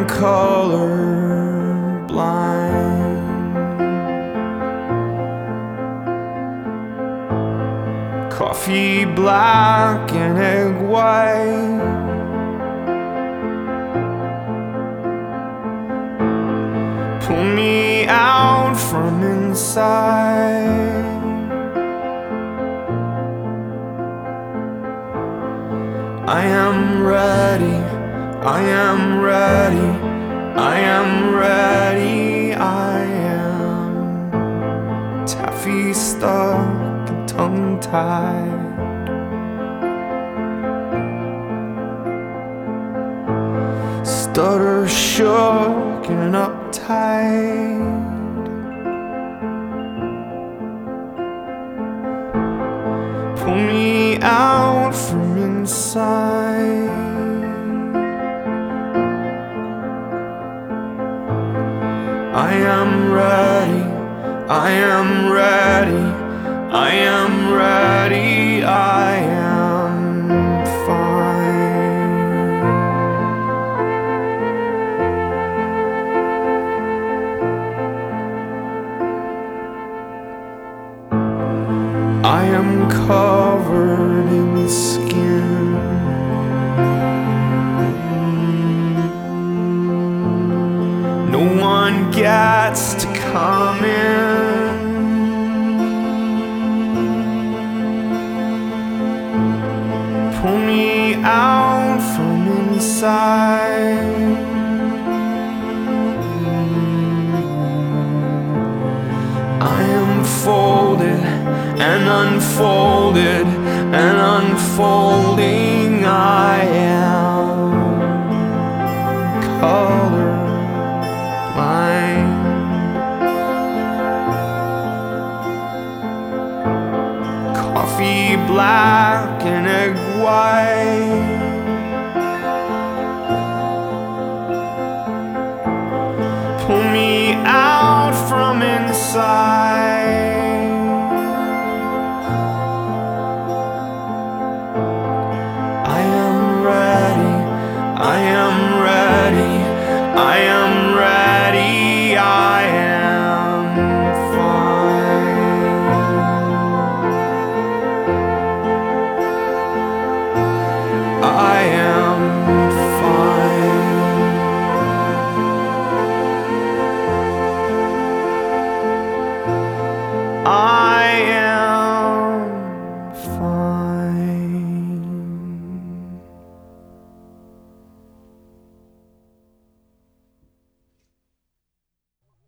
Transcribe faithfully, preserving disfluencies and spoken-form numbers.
color blind. Coffee black and egg white. Pull me out from inside. I am ready, I am ready, I am ready, I am taffy stuck and tongue-tied. Stutter shook and uptight. Pull me out from inside. I am ready, I am ready, I am ready, I am fine. I am covered in skin. No one gets to come in. Pull me out from inside. I am folded and unfolded and unfolding. I am color blind. Coffee black and egg white. Pull me out from inside.